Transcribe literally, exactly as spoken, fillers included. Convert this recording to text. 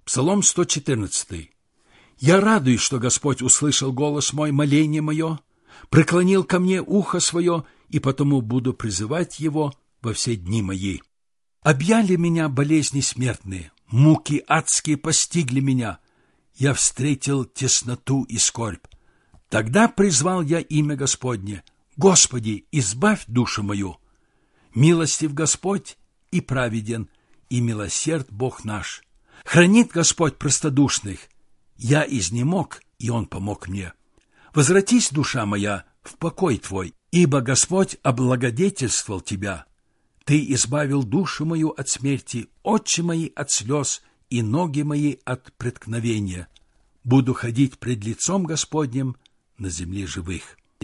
Псалом сто четырнадцатый. «Я радуюсь, что Господь услышал голос мой, моление мое, преклонил ко мне ухо свое, и потому буду призывать Его во все дни мои. Объяли меня болезни смертные, муки адские постигли меня. Я встретил тесноту и скорбь. Тогда призвал я имя Господне. Господи, избавь душу мою. Милостив Господь и праведен, и милосерд Бог наш. Хранит Господь простодушных. Я изнемог, и Он помог мне. Возвратись, душа моя, в покой твой, ибо Господь облагодетельствовал тебя. Ты избавил душу мою от смерти, очи мои от слез и ноги мои от преткновения. Буду ходить пред лицом Господним на земле живых».